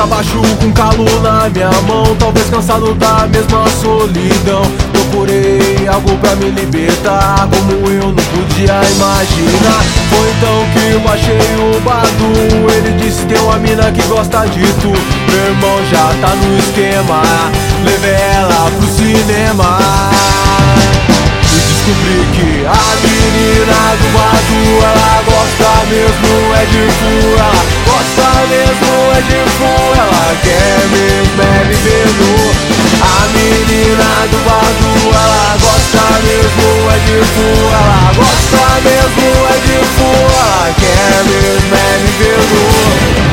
pra baixo com calo na minha mão, talvez cansado da mesma solidão. Procurei algo pra me libertar, como eu não podia imaginar. Foi então que eu achei o Badu. Ele disse tem uma mina que gosta de tu. Meu irmão já tá no esquema, levei ela pro cinema e descobri que a menina do Badu, ela gosta mesmo é de fu. Ela gosta mesmo é de fu. Ela quer mesmo é viver nu. A menina do Badu, ela gosta mesmo é de fu. Ela gosta mesmo é de fu. Ela quer mesmo é viver nu.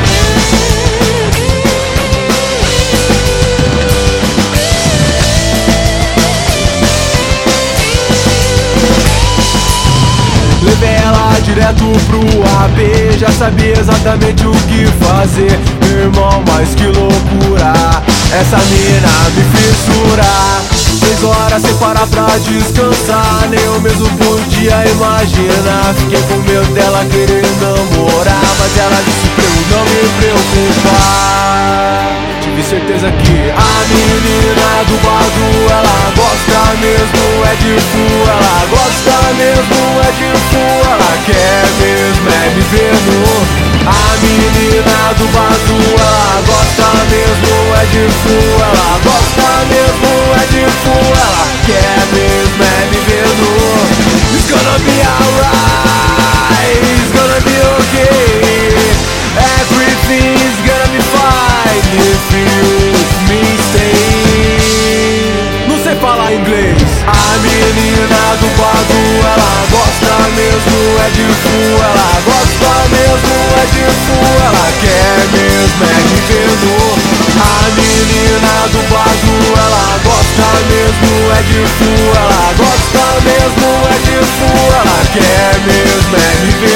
Levei ela direto pro AP, já sabia exatamente o que fazer. Meu irmão, mas que loucura, essa mina me fissura. 6 horas sem parar pra descansar, nem eu mesmo podia imaginar. Fiquei com medo dela querer namorar, mas ela disse pra eu não me preocupar. Tive certeza que a menina do Badu, ela gosta mesmo é de fu. Ela gosta mesmo é de fu. Ela quer mesmo é viver nu. A menina do Badu, ela gosta mesmo é de fu. Ela gosta mesmo é de fu. Ela quer mesmo é viver nu. It's gonna be alright, it's gonna be okay, everything's gonna be fine if you me stay. Não sei falar inglês. A menina do Badu, ela gosta mesmo é de fu. Ela gosta mesmo é de fu. Ela quer mesmo é viver nu. A menina do Badu, ela gosta mesmo é de fu. Ela gosta mesmo é de fu. Ela quer mesmo é viver